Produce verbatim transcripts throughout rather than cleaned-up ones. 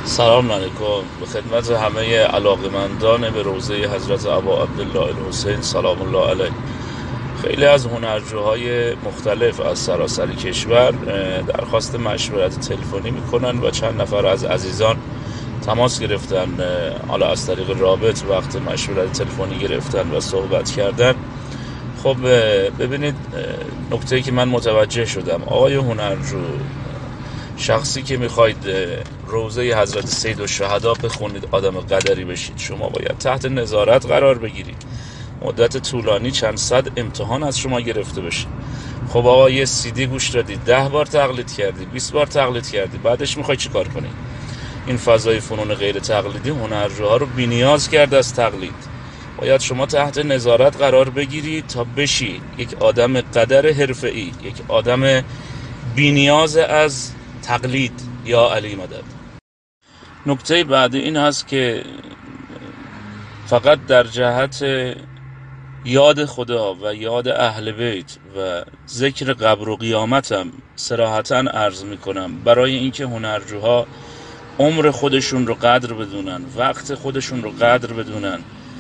سلام علیکم به خدمت همه علاقمندان به روضه حضرت ابا عبدالله الحسین سلام الله علیه. خیلی از هنرجوهای مختلف از سراسر کشور درخواست مشورت تلفنی میکنن و چند نفر از عزیزان تماس گرفتن، حالا از طریق رابط وقت مشورت تلفنی گرفتن و صحبت کردن. خب ببینید، نکته‌ای که من متوجه شدم، آقای هنرجو، شخصی که میخواید روضه حضرت سید الشهدا بخونید، آدم قدری بشید، شما باید تحت نظارت قرار بگیرید، مدت طولانی چند صد امتحان از شما گرفته بشه. خب آقا یه سیدی گوش دادی، ده بار تقلید کردی، بیست بار تقلید کردی، بعدش میخوای چی کار کنی؟ این فضای فنون غیر تقلیدی هنرجوها رو بی‌نیاز کرد از تقلید. باید شما تحت نظارت قرار بگیری تا بشی یک آدم قدر حرفه‌ای، یک آدم بی‌نیاز از تقلید. یا علی مدد. نکته بعدی این هست که فقط در جهت یاد خدا و یاد اهل بیت و ذکر قبر و قیامتم صراحتاً عرض میکنم، برای اینکه هنرجوها عمر خودشون رو قدر بدونن، وقت خودشون رو قدر بدونن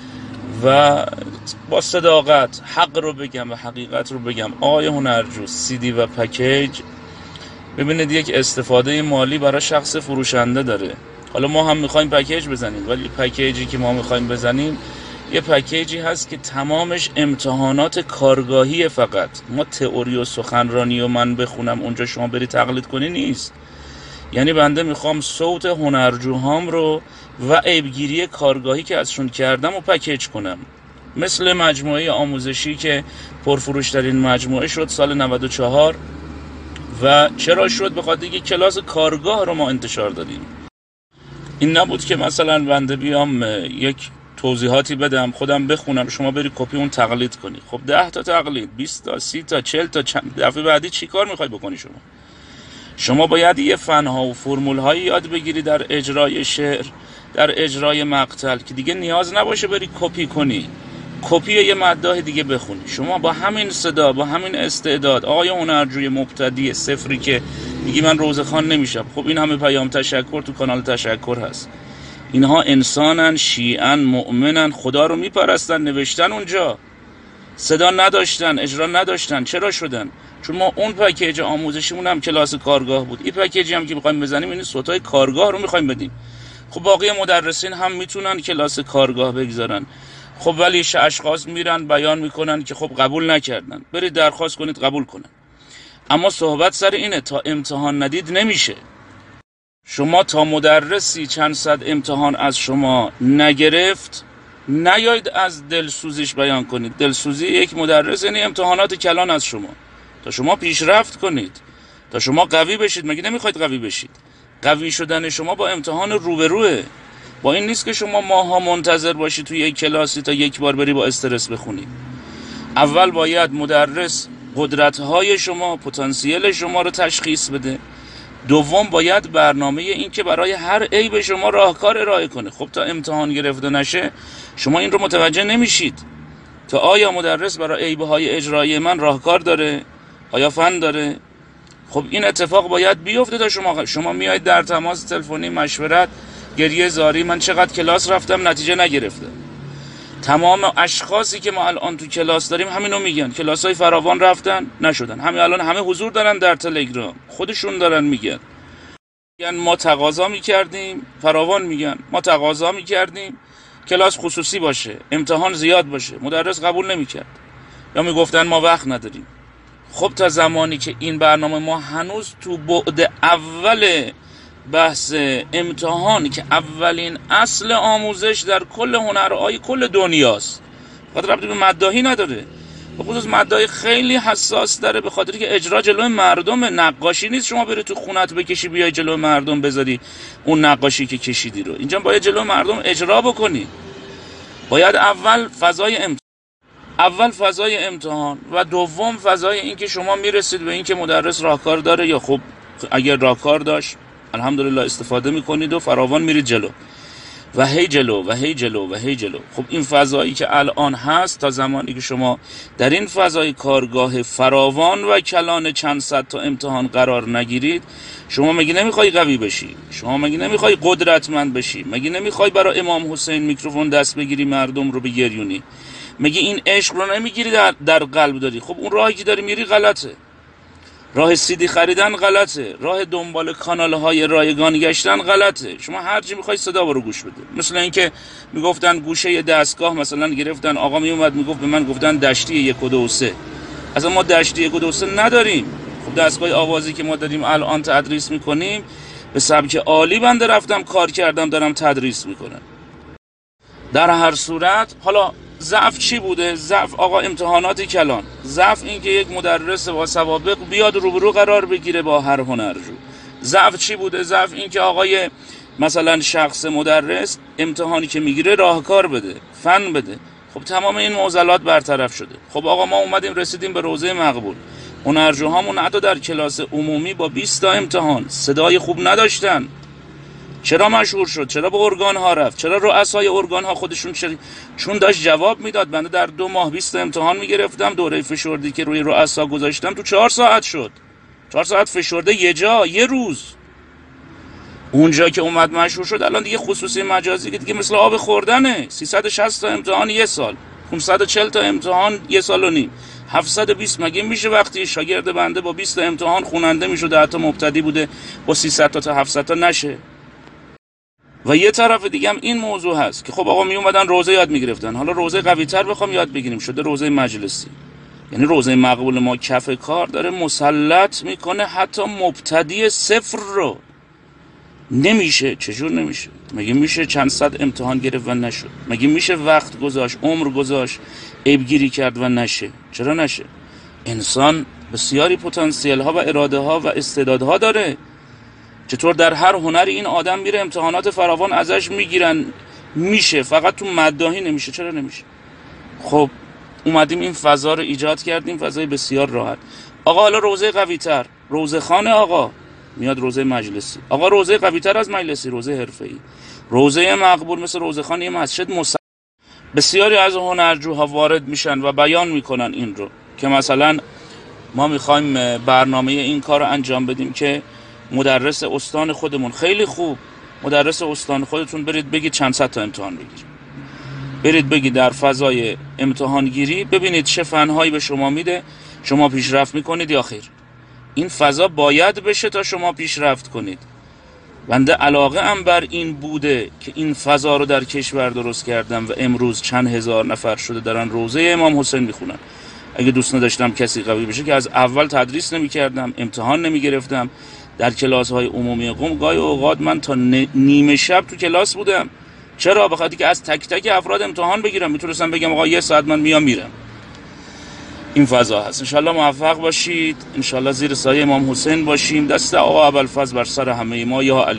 و با صداقت حق رو بگم و حقیقت رو بگم. آقای هنرجو، سیدی و پکیج، ببینید یک استفاده مالی برای شخص فروشنده داره. حالا ما هم میخوایم پکیج بزنیم، ولی پکیجی که ما میخوایم بزنیم یه پکیجی هست که تمامش امتحانات کارگاهی، فقط ما تئوری و سخنرانی و من بخونم اونجا شما بری تقلید کنی نیست. یعنی بنده میخوام صوت هنرجوهام رو و عیبگیری کارگاهی که ازشون کردم و پکیج کنم، مثل مجموعه آموزشی که پرفروشترین مجموعه شد سال نود و چهار. و چرا شد؟ بخاطر اینکه کلاس کارگاه رو ما انتشار دادیم. این نبود که مثلا بنده بیام یک توضیحاتی بدم، خودم بخونم، شما بری کپی اون تقلید کنی. خب ده تا تقلید، بیست تا، سی تا، چهل تا، دفعه بعدی چی کار میخوای بکنی شما؟ شما باید یه فنها و فرمول هایی یاد بگیری در اجرای شعر، در اجرای مقتل، که دیگه نیاز نباشه بری کپی کنی، کپی یه مداح دیگه بخونی. شما با همین صدا، با همین استعداد، آقای هنرجوی مبتدی صفری که میگی من روزخوان نمیشم، خب این همه پیام تشکر تو کانال تشکر هست. اینها انسانن، شیعن، مؤمنن، خدا رو میپرستن، نوشتن اونجا، صدا نداشتن، اجرا نداشتن. چرا شدن؟ چون ما اون پکیج آموزشیمون هم کلاس کارگاه بود. این پکیجی هم که میخوایم بزنیم این صوتای کارگاه رو میخوایم بدیم. خب باقی مدرسین هم میتونن کلاس کارگاه بگذارن. خب ولی اشخاص میرن بیان میکنن که خب قبول نکردن، برید درخواست کنید قبول کنن. اما صحبت سر اینه، تا امتحان ندید نمیشه. شما تا مدرسی چند صد امتحان از شما نگرفت، نیاید از دلسوزیش بیان کنید. دلسوزی یک مدرس یعنی امتحانات کلان از شما، تا شما پیشرفت کنید، تا شما قوی بشید. مگه نمیخواید قوی بشید؟ قوی شدن شما با امتحان روبروه، با این نیست که شما ماها منتظر باشی توی یک کلاسی تا یک بار بری با استرس بخونی. اول باید مدرس قدرت‌های شما، پتانسیل شما رو تشخیص بده. دوم باید برنامه این که برای هر عیب شما راهکار ارائه کنه. خب تا امتحان گرفته نشه شما این رو متوجه نمیشید تا آیا مدرس برای عیب‌های اجرایی من راهکار داره، آیا فن داره. خب این اتفاق باید بیفته تا شما شما میایید در تماس تلفنی مشورت، گریه زاری، من چقدر کلاس رفتم نتیجه نگرفتم. تمام اشخاصی که ما الان تو کلاس داریم همینو میگن، کلاسای فراوان رفتن نشدن. همین الان همه حضور دارن در تلگرام، خودشون دارن میگن میگن ما تقاضا میکردیم، فراوان میگن ما تقاضا میکردیم کلاس خصوصی باشه، امتحان زیاد باشه، مدرس قبول نمیکرد یا میگفتن ما وقت نداریم. خب تا زمانی که این برنامه ما هنوز تو بعد اول بحث امتحان که اولین اصل آموزش در کل هنرهای کل دنیاست، خاطر ربطی به مداحی نداره، به خصوص مداحی خیلی حساس داره، به خاطر که اجرا جلوی مردم، نقاشی نیست شما بری تو خونت بکشی بیای جلوی مردم بذاری اون نقاشی که کشیدی رو. اینجا باید جلوی مردم اجرا بکنی. باید اول فضای امتحان اول فضای امتحان و دوم فضای این که شما میرسید به این که مدرس راهکار داره یا خب اگر راهکار داشت الحمدلله استفاده میکنید و فراوان میرید جلو. و هی جلو و هی جلو و هی جلو. خب این فضایی که الان هست، تا زمانی که شما در این فضای کارگاه فراوان و کلان چند صد تا امتحان قرار نگیرید، شما مگه نمیخوای قوی بشی؟ شما مگه نمیخوای قدرتمند بشی؟ مگه نمیخوای برای امام حسین میکروفون دست بگیری مردم رو بگریونی؟ مگه این عشق رو نمیگیری در, در قلب داری؟ خب اون راهی که داری میری غلطه. راه سیدی خریدن غلطه، راه دنبال کانال های رایگان گشتن غلطه. شما هر چی میخوای صدا برو گوش بده. مثل اینکه میگفتن گوشه دستگاه مثلا گرفتن، آقا میومد میگفت به من گفتن دشتی یک و دو و سه. اصلا ما دشتی یک و دو و سه نداریم. خب دستگاه آوازی که ما داریم الان تدریس میکنیم به سبک عالی بنده رفتم کار کردم دارم تدریس میکنم. در هر صورت حالا ضعف چی بوده؟ ضعف آقا امتحانات کلان. ضعف این که یک مدرس با سوابق بیاد روبرو قرار بگیره با هر هنرجو. ضعف چی بوده؟ ضعف این که آقای مثلا شخص مدرس امتحانی که میگیره راهکار بده، فن بده. خب تمام این معضلات برطرف شده. خب آقا ما اومدیم رسیدیم به روضه مقبول. هنرجوهامون حتی در کلاس عمومی با بیست تا امتحان صدای خوب نداشتن. چرا مشهور شد؟ چرا به ارگان ها رفت؟ چرا رؤسای ارگان ها خودشون چر... چون داشت جواب میداد. بنده در دو ماه بیست امتحان میگرفتم، دوره فشردی که روی رؤسا گذاشتم تو چهار ساعت شد. چهار ساعت فشرده یه جا، یه روز. اونجا که اومد مشهور شد الان دیگه خصوصی مجازی که دیگه مثل آب خوردنه. سیصد و شصت تا امتحان یه سال، پانصد و چهل تا امتحان یه سال و نیم، هفتصد و بیست. مگه میشه وقتی شاگرد بنده با بیست تا امتحان خوننده میشده، حتی مبتدی بوده با سیصد تا تا هفتصد تا نشه؟ و یه طرف دیگه هم این موضوع هست که خب آقا می اومدن روزه یاد میگرفتن، حالا روزه قوی تر بخوام یاد بگیریم شده روزه مجلسی. یعنی روزه مقبول ما کف کار داره مسلط میکنه حتی مبتدی صفر رو. نمیشه. چجور نمیشه؟ مگه میشه چند صد امتحان گرفت و نشد؟ مگه میشه وقت گذاشت، عمر گذاشت، عیبگیری کرد و نشه؟ چرا نشه؟ انسان بسیاری پتانسیل ها و اراده ها و استعدادها داره. چطور در هر هنری این آدم میره امتحانات فراوان ازش میگیرن میشه، فقط تو مداحی نمیشه؟ چرا نمیشه؟ خب اومدیم این فضا رو ایجاد کردیم، فضای بسیار راحت. آقا حالا روزه قوی تر، روزه خانه آقا میاد روزه مجلسی. آقا روزه قوی تر از مجلسی، روزه حرفه‌ای، روزه مقبول مثل روزه خانه یه مسجد مس... بسیاری از هنرجوها وارد میشن و بیان میکنن این رو که مثلا ما میخوایم برنامه این کار رو انجام بدیم که مدرس استان خودمون خیلی خوب، مدرس استان خودتون برید بگید چند صد تا امتحان بگیرید، برید بگید در فضای امتحان گیری ببینید چه فنهایی به شما میده، شما پیشرفت میکنید یا خیر. این فضا باید بشه تا شما پیشرفت کنید. بنده علاقه ام بر این بوده که این فضا رو در کشور درست کردم و امروز چند هزار نفر شده دارن روزه امام حسین میخونن. اگه دوست نداشتم کسی قوی بشه که از اول تدریس نمیکردم، امتحان نمیگرفتم. در کلاس های عمومی قم گاهی اوقات من تا نیمه شب تو کلاس بودم. چرا؟ بخاطر که از تک تک افراد امتحان بگیرم. میتونستم بگم آقا یه ساعت من میام میرم. این فضا هست. انشالله موفق باشید، انشالله زیر سایه امام حسین باشیم. دست آقا ابوالفضل بر سر همه ما. یا علی.